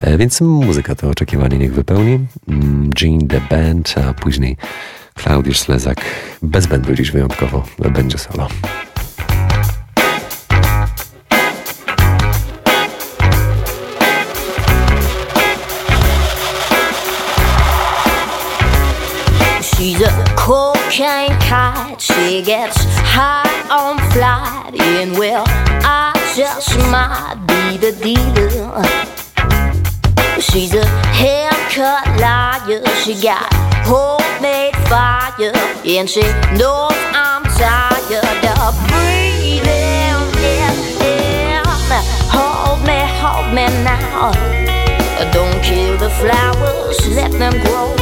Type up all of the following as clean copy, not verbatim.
Więc muzyka to oczekiwanie niech wypełni. Gene the Band, a później Klaudiusz Slezak bez bandu dziś wyjątkowo będzie solo. She's a cocaine kite, she gets high on flight, and well, I just might be the dealer. She's a haircut liar, she got homemade fire, and she knows I'm tired of breathing in. Hold me now. Don't kill the flowers, let them grow.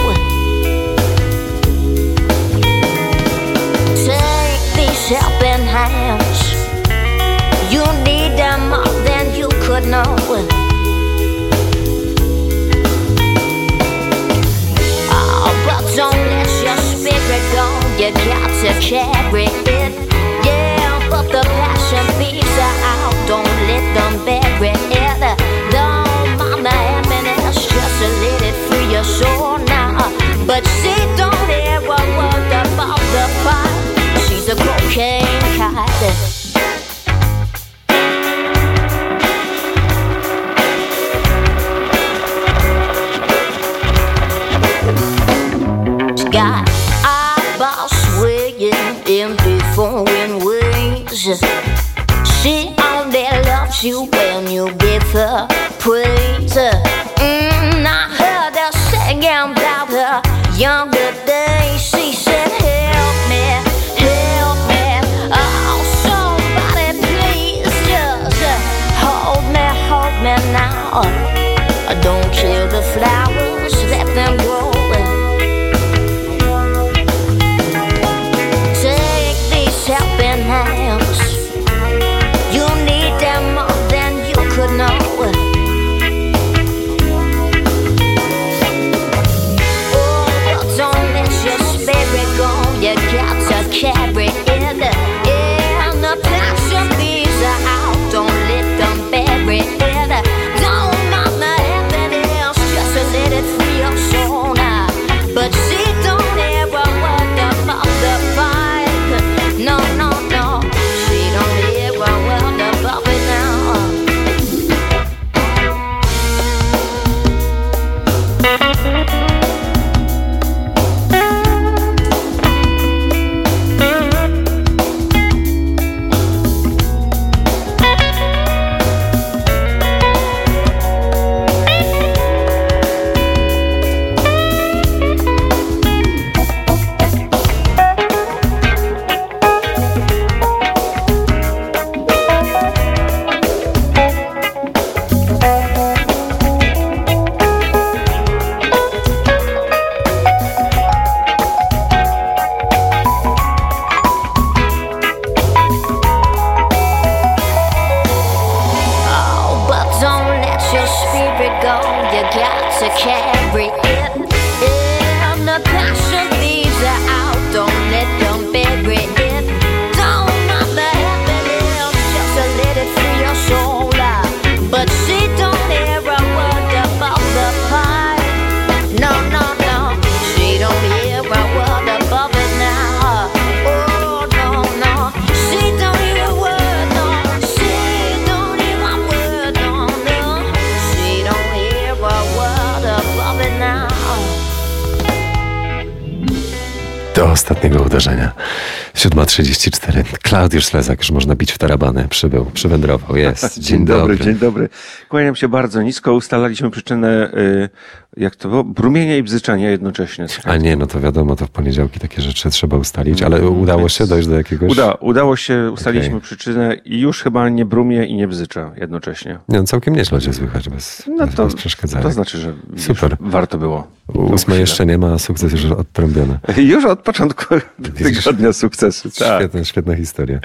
Take these helping hands, you need them more than you could know. Don't let your spirit go, you got to carry it. Yeah, but the passion beats are out, don't let them bury it. Don't mind the happiness, just let it free your soul now. But she don't hear a word about the fight. She's a cocaine kite. Got eyeballs swinging in different ways. She only loves you when you give her praise. I heard her singing about her younger days. She said, help me, oh somebody please just hold me now. Don't kill the flowers, let them grow. Helping hands, you need them more than you could know. Oh, but don't let your spirit go, you got to carry it. And the passion beats are out, don't let them bury it. Don't mind the happiness, just let it free your soul now. But she don't ever word about the fight. No, she don't hear a word about it now. Do ostatniego uderzenia. 7:34. Klaudiusz Slezak, już można bić w tarabany. Przybył, przywędrował, jest. Dzień dobry, dzień dobry. Kłaniam się bardzo nisko. Ustalaliśmy przyczynę, jak to było? Brumienia i bzyczenia jednocześnie. A nie, no to wiadomo, to w poniedziałki takie rzeczy trzeba ustalić, ale udało się dojść do jakiegoś... Udało się, ustaliliśmy przyczynę i już chyba nie brumie i nie bzycza jednocześnie. Nie, no całkiem nieźle cię słychać bez przeszkadzania. To znaczy, że super. Warto było. 8 jeszcze nie ma, a sukces już odtrąbiony. Już od początku tygodnia sukcesu. Tak. Świetna historia.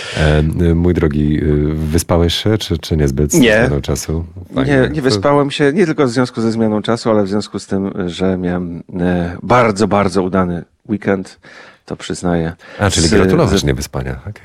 Mój drogi, wyspałeś się, czy niezbyt? Nie. Z czasu? Nie wyspałem się, nie tylko w związku ze zmianą czasu, ale w związku z tym, że miałem bardzo, bardzo udany weekend, to przyznaję. Czyli gratulujesz niewyspania, okej.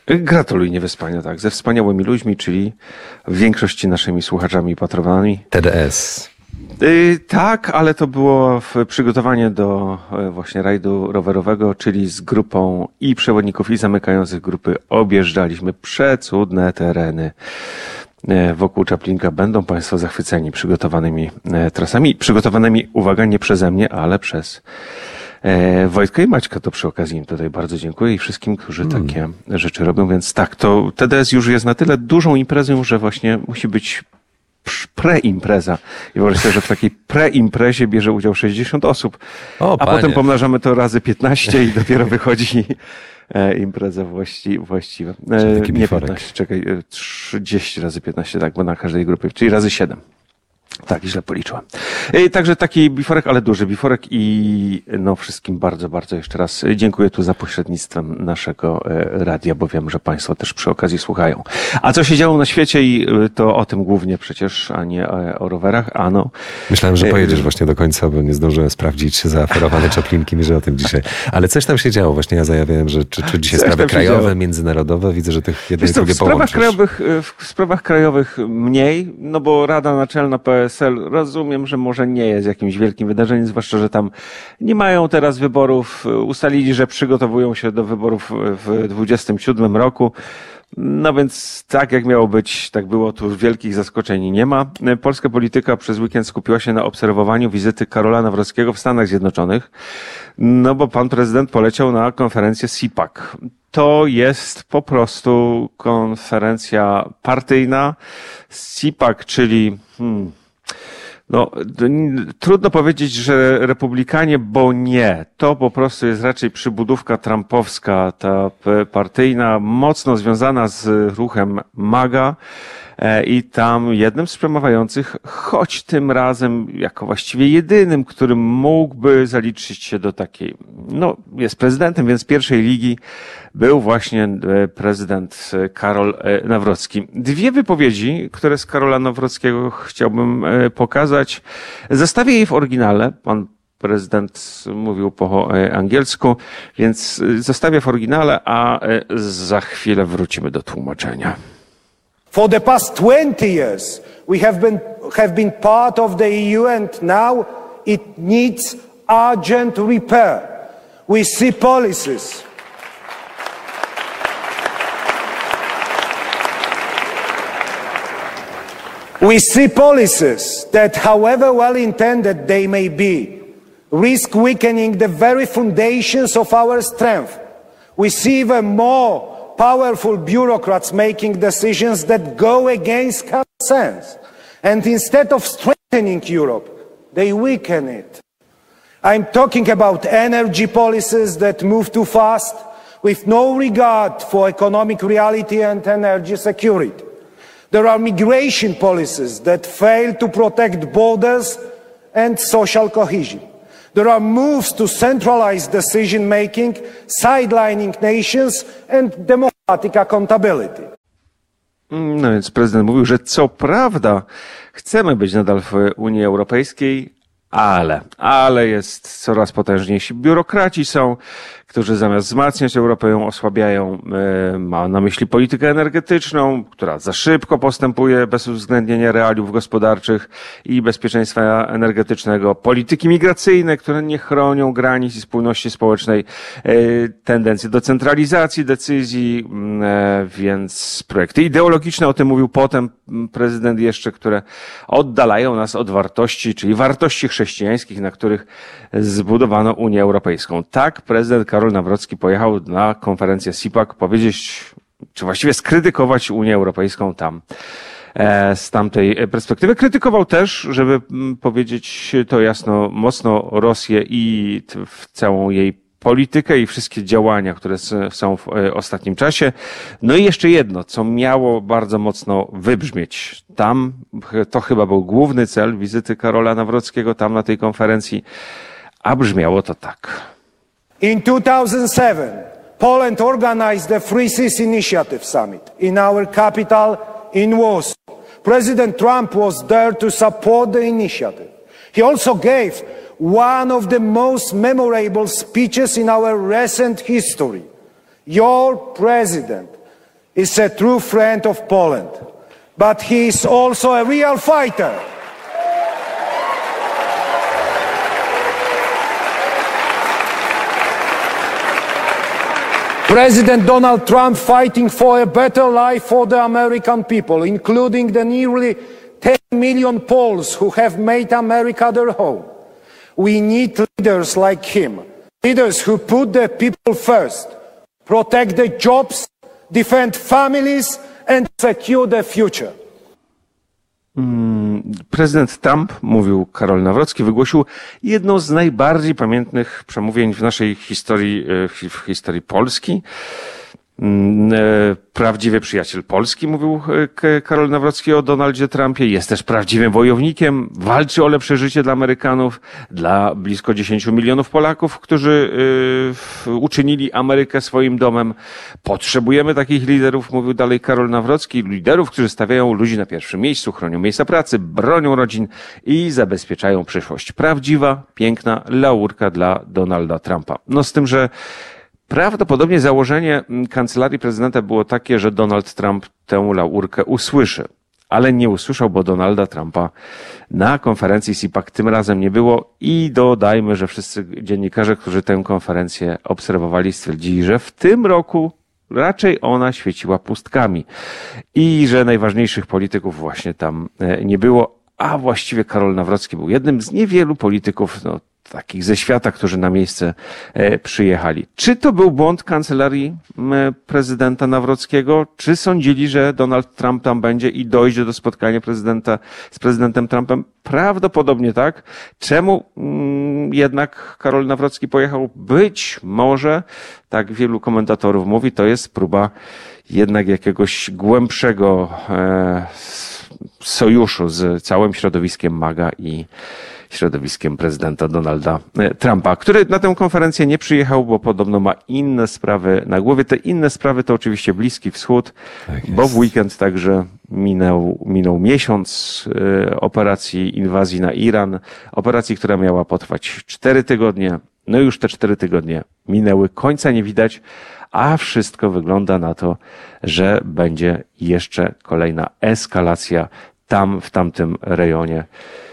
Gratuluj Niewyspania, tak, ze wspaniałymi ludźmi, czyli w większości naszymi słuchaczami i patronami. TDS. Tak, ale to było przygotowanie do właśnie rajdu rowerowego, czyli z grupą i przewodników, i zamykających grupy objeżdżaliśmy przecudne tereny wokół Czaplinka. Będą Państwo zachwyceni przygotowanymi trasami. Przygotowanymi, uwaga, nie przeze mnie, ale przez Wojtka i Maćka. To przy okazji im tutaj bardzo dziękuję i wszystkim, którzy takie rzeczy robią. Więc tak, to TDS już jest na tyle dużą imprezą, że właśnie musi być preimpreza. I wyobraź sobie, że w takiej preimprezie bierze udział 60 osób, a potem pomnażamy to razy 15 i dopiero wychodzi impreza właściwa. Nie 15, czekaj, 30 razy 15, tak, bo na każdej grupie, czyli razy 7. Tak, źle policzyłem. Także taki biforek, ale duży biforek i no wszystkim bardzo, bardzo jeszcze raz dziękuję tu za pośrednictwem naszego radia, bo wiem, że Państwo też przy okazji słuchają. A co się działo na świecie i to o tym głównie przecież, a nie o rowerach, ano. Myślałem, że pojedziesz właśnie do końca, bo nie zdążyłem sprawdzić zaaferowane Czaplinki, że o tym dzisiaj. Ale coś tam się działo. Właśnie ja zajawiałem, że czy dzisiaj sprawy krajowe, międzynarodowe, widzę, że tych jedno i drugie połączysz. W sprawach krajowych mniej, no bo Rada Naczelna PSL, rozumiem, że może nie jest jakimś wielkim wydarzeniem, zwłaszcza, że tam nie mają teraz wyborów. Ustalili, że przygotowują się do wyborów w 2027 roku. No więc tak jak miało być, tak było, tu wielkich zaskoczeń nie ma. Polska polityka przez weekend skupiła się na obserwowaniu wizyty Karola Nawrockiego w Stanach Zjednoczonych, no bo pan prezydent poleciał na konferencję CPAC. To jest po prostu konferencja partyjna. CPAC, czyli no, trudno powiedzieć, że republikanie, bo nie. To po prostu jest raczej przybudówka trumpowska, ta partyjna, mocno związana z ruchem MAGA. I tam jednym z przemawiających, choć tym razem jako właściwie jedynym, którym mógłby zaliczyć się do takiej, no jest prezydentem, więc pierwszej ligi, był właśnie prezydent Karol Nawrocki. Dwie wypowiedzi, które z Karola Nawrockiego chciałbym pokazać. Zestawię je w oryginale. Pan prezydent mówił po angielsku, więc zostawię w oryginale, a za chwilę wrócimy do tłumaczenia. For the past 20 years, we have been part of the EU, and now it needs urgent repair. We see policies. We see policies that, however well-intended they may be, risk weakening the very foundations of our strength. We see even more powerful bureaucrats making decisions that go against common sense. And instead of strengthening Europe, they weaken it. I'm talking about energy policies that move too fast, with no regard for economic reality and energy security. There are migration policies that fail to protect borders and social cohesion. There are moves to centralize decision-making, sidelining nations and democratic accountability. No więc prezydent mówił, że co prawda chcemy być nadal w Unii Europejskiej, ale jest coraz potężniejsi biurokraci są, którzy zamiast wzmacniać Europę ją osłabiają. Ma na myśli politykę energetyczną, która za szybko postępuje bez uwzględnienia realiów gospodarczych i bezpieczeństwa energetycznego. Polityki migracyjne, które nie chronią granic i spójności społecznej. Tendencje do centralizacji decyzji, więc projekty ideologiczne, o tym mówił potem prezydent jeszcze, które oddalają nas od wartości, czyli wartości chrześcijańskich, na których zbudowano Unię Europejską. Tak, prezydent Karol Nawrocki pojechał na konferencję CPAC powiedzieć, czy właściwie skrytykować Unię Europejską tam z tamtej perspektywy. Krytykował też, żeby powiedzieć to jasno, mocno Rosję i całą jej politykę i wszystkie działania, które są w ostatnim czasie. No i jeszcze jedno, co miało bardzo mocno wybrzmieć. Tam, to chyba był główny cel wizyty Karola Nawrockiego tam na tej konferencji, a brzmiało to tak. In 2007, Poland organized the Free Seas Initiative Summit in our capital, in Warsaw. President Trump was there to support the initiative. He also gave one of the most memorable speeches in our recent history. Your president is a true friend of Poland, but he is also a real fighter. President Donald Trump fighting for a better life for the American people, including the nearly 10 million Poles who have made America their home. We need leaders like him, leaders who put the people first, protect the jobs, defend families and secure the future. Prezydent Trump, mówił Karol Nawrocki, wygłosił jedną z najbardziej pamiętnych przemówień w naszej historii, w historii Polski. Prawdziwy przyjaciel Polski, mówił Karol Nawrocki o Donaldzie Trumpie. Jest też prawdziwym wojownikiem, walczy o lepsze życie dla Amerykanów, dla blisko 10 milionów Polaków, którzy uczynili Amerykę swoim domem. Potrzebujemy takich liderów, mówił dalej Karol Nawrocki, liderów, którzy stawiają ludzi na pierwszym miejscu, chronią miejsca pracy, bronią rodzin i zabezpieczają przyszłość. Prawdziwa, piękna laurka dla Donalda Trumpa. No z tym, że prawdopodobnie założenie kancelarii prezydenta było takie, że Donald Trump tę laurkę usłyszy, ale nie usłyszał, bo Donalda Trumpa na konferencji CPAC tym razem nie było i dodajmy, że wszyscy dziennikarze, którzy tę konferencję obserwowali, stwierdzili, że w tym roku raczej ona świeciła pustkami i że najważniejszych polityków właśnie tam nie było, a właściwie Karol Nawrocki był jednym z niewielu polityków, takich ze świata, którzy na miejsce przyjechali. Czy to był błąd kancelarii prezydenta Nawrockiego? Czy sądzili, że Donald Trump tam będzie i dojdzie do spotkania z prezydentem Trumpem? Prawdopodobnie tak. Czemu jednak Karol Nawrocki pojechał? Być może, tak wielu komentatorów mówi, to jest próba jednak jakiegoś głębszego sojuszu z całym środowiskiem MAGA i środowiskiem prezydenta Donalda Trumpa, który na tę konferencję nie przyjechał, bo podobno ma inne sprawy na głowie. Te inne sprawy to oczywiście Bliski Wschód, bo w weekend także minął miesiąc operacji inwazji na Iran, operacji, która miała potrwać 4 tygodnie. No już te 4 tygodnie minęły, końca nie widać, a wszystko wygląda na to, że będzie jeszcze kolejna eskalacja tam, w tamtym rejonie.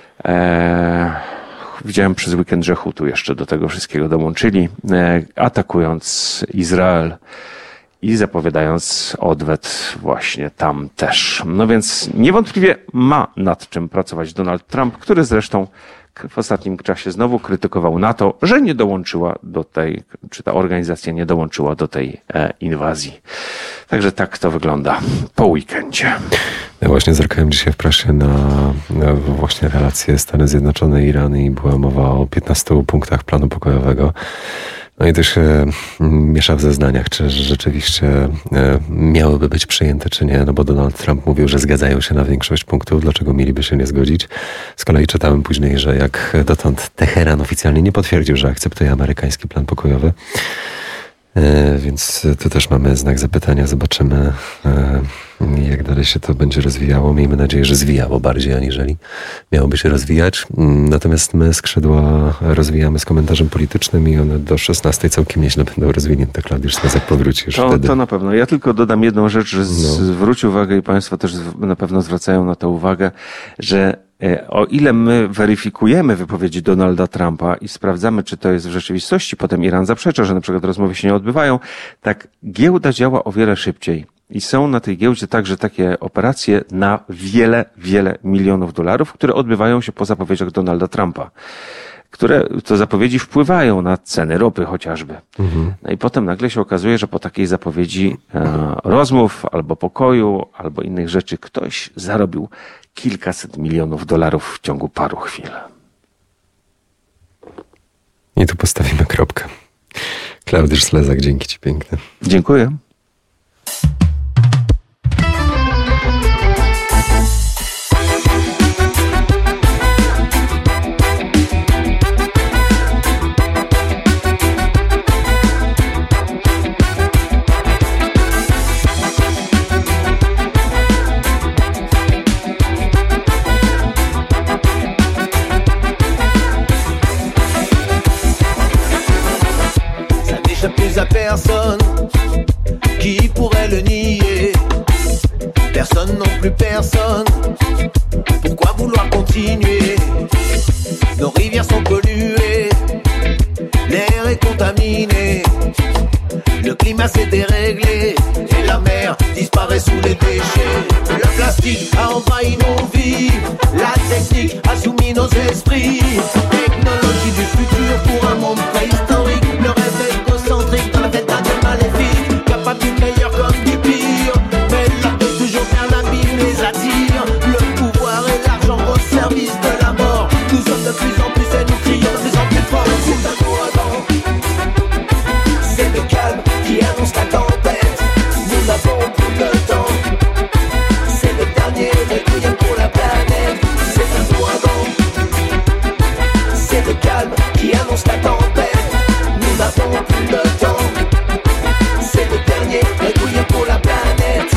Widziałem przez weekend, że Hutu jeszcze do tego wszystkiego dołączyli, atakując Izrael i zapowiadając odwet właśnie tam też. No więc niewątpliwie ma nad czym pracować Donald Trump, który zresztą w ostatnim czasie znowu krytykował NATO, że nie dołączyła do tej, czy ta organizacja nie dołączyła do tej inwazji. Także tak to wygląda po weekendzie. Ja właśnie zerkałem dzisiaj w prasie na właśnie relacje Stany Zjednoczone i Iran i była mowa o 15 punktach planu pokojowego. No i to się miesza w zeznaniach, czy rzeczywiście miałyby być przyjęte, czy nie, no bo Donald Trump mówił, że zgadzają się na większość punktów, dlaczego mieliby się nie zgodzić. Z kolei czytałem później, że jak dotąd Teheran oficjalnie nie potwierdził, że akceptuje amerykański plan pokojowy. Więc tu też mamy znak zapytania. Zobaczymy, jak dalej się to będzie rozwijało. Miejmy nadzieję, że zwijało bardziej, aniżeli miałoby się rozwijać. Natomiast my skrzydła rozwijamy z komentarzem politycznym i one do 16 całkiem nieźle będą rozwinięte. Klaudiusz Slezak powróci już wtedy. To na pewno. Ja tylko dodam jedną rzecz, że zwróć uwagę i Państwo też na pewno zwracają na to uwagę, że o ile my weryfikujemy wypowiedzi Donalda Trumpa i sprawdzamy, czy to jest w rzeczywistości, potem Iran zaprzecza, że na przykład rozmowy się nie odbywają, tak giełda działa o wiele szybciej. I są na tej giełdzie także takie operacje na wiele milionów dolarów, które odbywają się po zapowiedziach Donalda Trumpa, które to zapowiedzi wpływają na ceny ropy chociażby. No i potem nagle się okazuje, że po takiej zapowiedzi rozmów albo pokoju, albo innych rzeczy ktoś zarobił kilkaset milionów dolarów w ciągu paru chwil. I tu postawimy kropkę. Klaudiusz Slezak, dzięki Ci piękne. Dziękuję. Plus à personne a soumis nos esprits. Technologie du futur pour un monde préhistorique. Le rêve égocentrique dans la fête d'un dieu maléfique, capable du meilleur comme du pire, mais là peut toujours faire l'abîme les attire. Le pouvoir et l'argent au service de la mort. Nous sommes de plus en plus et nous crions de plus en plus fort. C'est un ouragan, c'est le calme qui annonce la tempête. Nous n'avons plus le temps, c'est le dernier requiem pour la planète. C'est un ouragan, c'est le calme qui annonce la tempête. Nous n'avons plus le temps, c'est le dernier requiem pour la planète.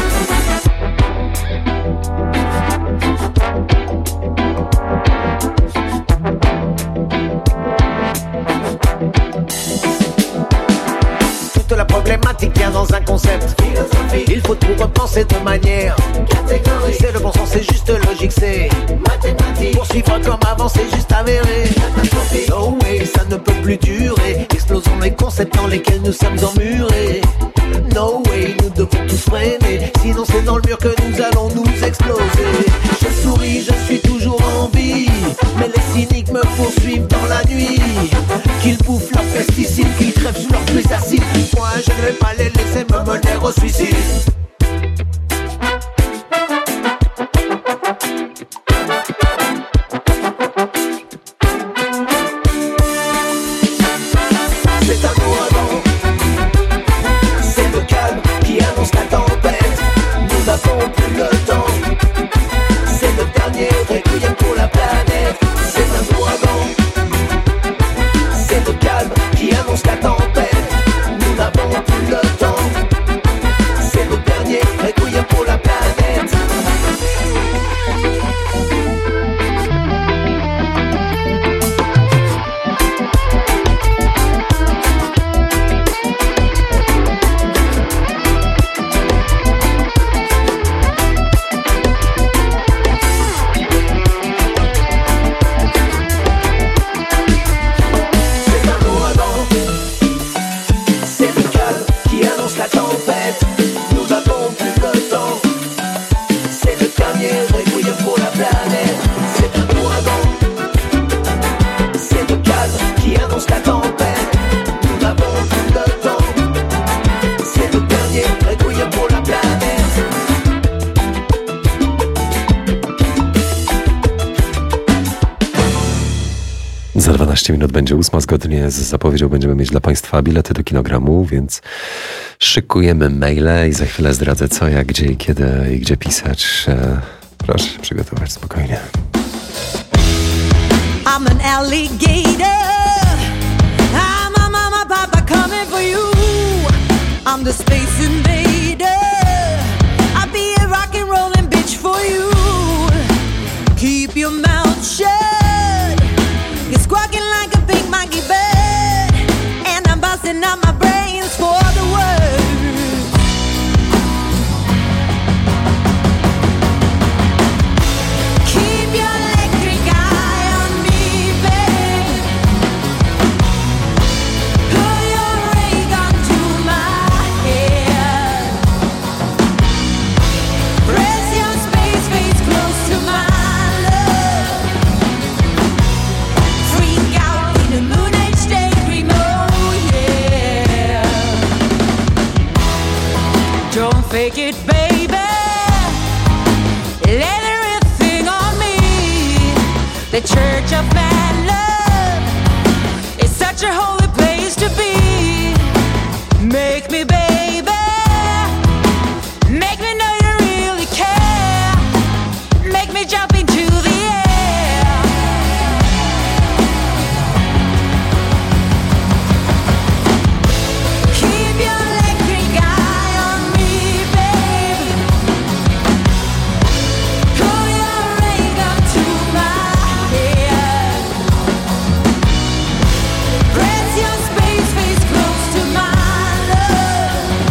Toute la problématique vient dans un concept. Il faut tout repenser de manière catégorique. C'est le bon sens, c'est juste logique, c'est mathématique. Poursuivre comme avant, c'est juste avéré. No way, ça ne peut plus durer. Explosons les concepts dans lesquels nous sommes emmurés. No way, nous devons tous freiner. Sinon c'est dans le mur que nous allons nous exploser. Je souris, je suis toujours en vie, mais les cyniques me poursuivent dans la nuit. Qu'ils bouffent leurs pesticides, qu'ils crèvent sous leurs pluies acides. Moi je ne vais pas les laisser me mener au suicide. C'est un ouragan, c'est le calme qui annonce la tempête. Nous n'avons plus le temps, c'est le dernier requiem pour la planète. C'est un ouragan, c'est le calme qui annonce la tempête. Nous n'avons plus le temps, c'est le dernier requiem pour la planète. C'est un ouragan, c'est le calme qui annonce la tempête. Nous n'avons plus le temps, c'est le dernier requiem pour la planète. C'est un ouragan, c'est le calme qui annonce la tempête. Nous n'avons plus le temps, c'est le dernier requiem pour la planète. 12 minut będzie 8. Zgodnie z zapowiedzią będziemy mieć dla Państwa bilety do Kinogramu, więc szykujemy maile i za chwilę zdradzę co, jak, gdzie i kiedy i gdzie pisać. Proszę się przygotować spokojnie. I'm an alligator. I'm a mama, papa coming for you. I'm the space invader. I'll be a rock and rollin' bitch for you. Keep your mouth shut. You're squawking like a big monkey bird, and I'm busting out my brains for the words. Keep your electric eye on me, babe. Pull your ray gun to my head. Press your space face close to my love. Freak out in the moon age daydream, oh yeah. Don't fake it, baby. Let everything on me. The Church of Man Love is such a holy place to be. Make me, baby. Make me know you really care. Make me jump into the air. Keep your electric eye on me, babe. Pull your ray gun to my head. Press your space face close to my love.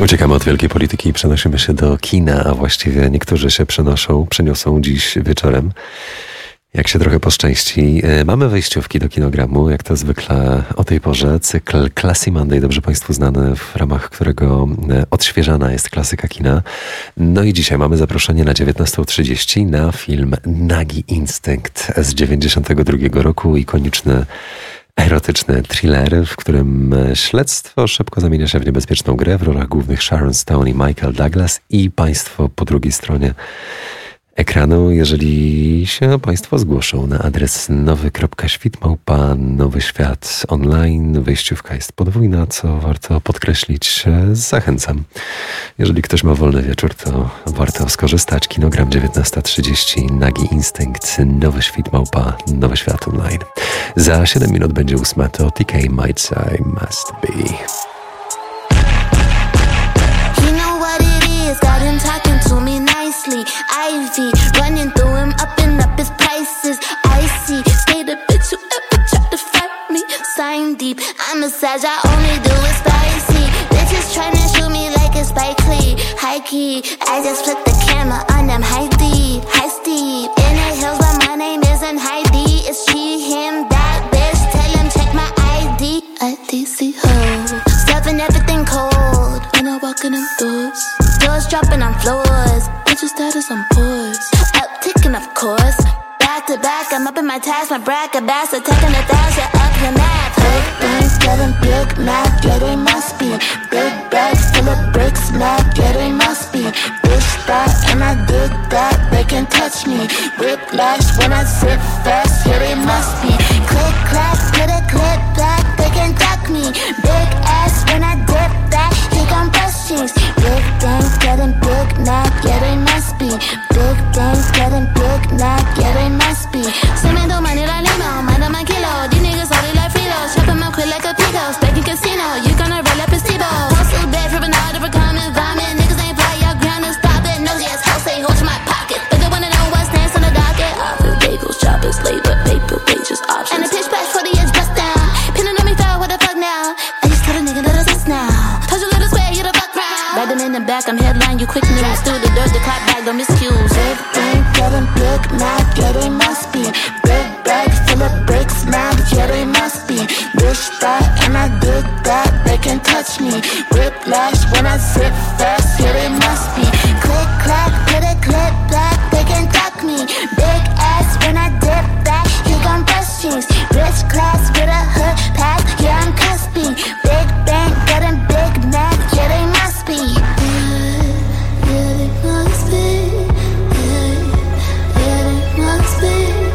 Uciekamy od wielkiej polityki i przenosimy się do kina, a właściwie niektórzy się przeniosą dziś wieczorem. Jak się trochę poszczęści. Mamy wejściówki do kinogramu, jak to zwykle o tej porze. Cykl Classy Monday, dobrze Państwu znany, w ramach którego odświeżana jest klasyka kina. No i dzisiaj mamy zaproszenie na 19:30 na film Nagi Instynkt z 92 roku, ikoniczny erotyczny thriller, w którym śledztwo szybko zamienia się w niebezpieczną grę. W rolach głównych Sharon Stone i Michael Douglas i Państwo po drugiej stronie ekranu, jeżeli się Państwo zgłoszą na adres nowy.świt@nowyświat online. Wejściówka jest podwójna, co warto podkreślić. Zachęcam. Jeżeli ktoś ma wolny wieczór, to warto skorzystać. Kinogram 19:30, Nagi Instynkt, Nowy Świt @nowyświat online. Za 7 minut będzie 8, to TK Might I Must Be. Ivy running through him, up and up his prices. Icy, skate a bitch who ever tried to fight me. Sign deep, I'm a sage, I only do it spicy. Bitches tryna shoot me like a Spike Lee. High key, I just flipped the camera on them high deep, high steep. In the hills, but my name isn't Heidi. It's she, him, that bitch. Tell him check my ID. IDC ho, stuffing everything cold. When I walk in them doors, doors dropping on floors. Your status on pause, upticking of course. Back to back, I'm up in my task, my bracket bass attacking the dash, up the map. Big bangs, getting big mad, yeah they must be. Big bags full of bricks, mad, yeah they must be. Bitch that, and I did that, they can touch me. Whiplash when I zip fast, yeah they must be. Click clack, put a clip back, they can duck me. Big ass when I dip back, he gon' bust jeans. Big things getting big mad, yeah they must be. Big things getting big mad, yeah they must be. Se me do money like limo, manda my kilo. These niggas all they like freelos, chopping my quit like a pico. Stacking casino, you gonna roll up a Steve-O. Hustle bad, ripping out of a common vomit. Niggas ain't fly, y'all ground and stop it. No, yes, house say hold my pocket, but they wanna know what's next on the docket. Office bagels, choppers, labor, paper, pages, options. And a pitch back for the edge, bust down. Pinning on me foul, what the fuck now? I just told a nigga that it's us now. Told you let us swear, you the fuck round. Riding in the back, I'm headline, you quick news. Through the dirt, the clap back, don't miscuse. Big thing, getting big, mad, yeah they must be. Big bag full of bricks, mad, yeah they must be. Wish that, and I did that, they can touch me. Whiplash when I zip fast, yeah they must be. Click clack, put a clip back, they can duck me. Big ass when I dip back, you gon' bust jeans. Rich class with a hood pass, yeah I'm cuspy. Big bang, getting big mad, yeah they must be. Yeah they must be. Yeah they must be.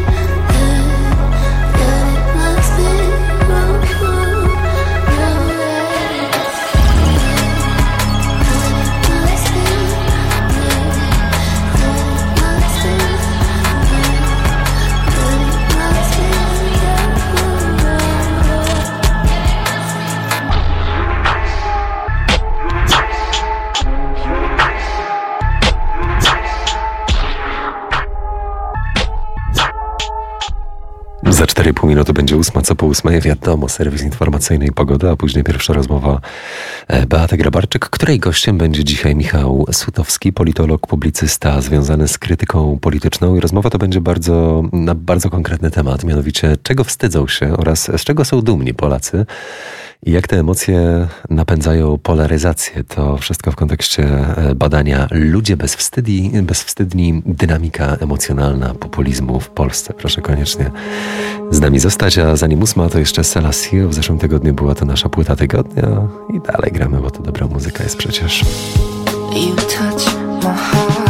Za 4,5 minuty będzie 8, co po 8, wiadomo, serwis informacyjny i pogoda, a później pierwsza rozmowa Beaty Grabarczyk, której gościem będzie dzisiaj Michał Sutowski, politolog, publicysta związany z krytyką polityczną i rozmowa to będzie na bardzo konkretny temat, mianowicie czego wstydzą się oraz z czego są dumni Polacy i jak te emocje napędzają polaryzację. To wszystko w kontekście badania Ludzie bezwstydni, dynamika emocjonalna populizmu w Polsce. Proszę koniecznie z nami zostać, a zanim 8, to jeszcze Selassie. W zeszłym tygodniu była to nasza płyta tygodnia i dalej gramy, bo to dobra muzyka jest przecież. You touch my heart.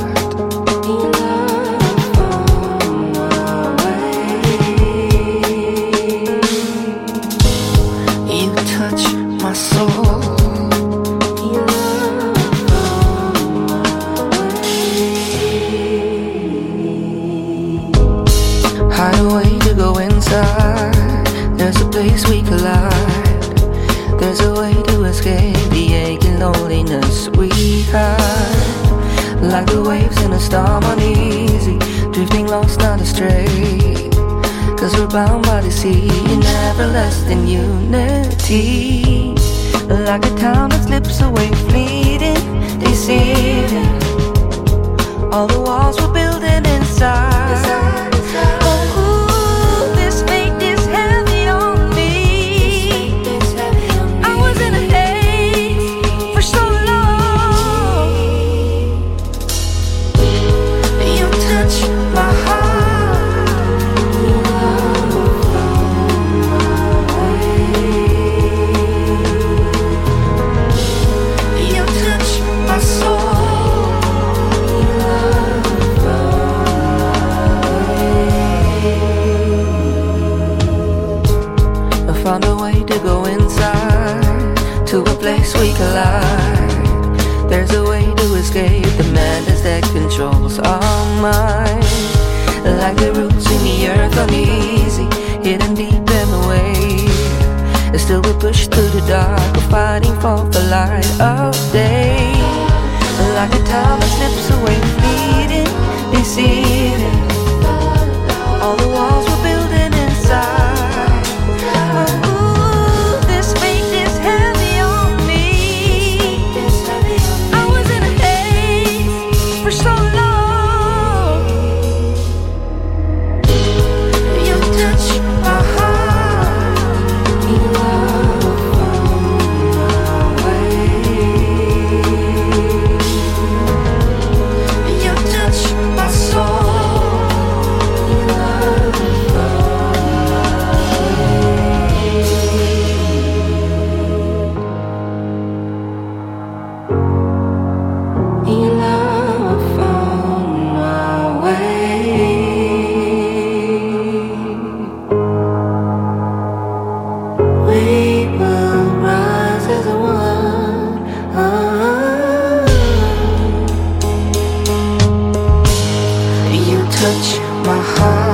Highway to go inside. There's a place we collide. There's a way to escape the aching loneliness we hide. Like the waves in a storm, uneasy, drifting lost, not astray. 'Cause we're bound by the sea in everlasting unity. like a town that slips away, fleeting, deceiving. All the walls we're building inside. Oh, this fate is heavy on me. I was in a haze for so long. You touch my heart. You touch my soul. Found a way to go inside, to a place we collide. There's a way to escape the madness that controls our mind. Like the roots in the earth, uneasy, hidden deep in the wave. And still we push through the dark, we're fighting for the light of day. Like a town that slips away, fleeting, deceiving. All the walls we're building inside. Touch my heart.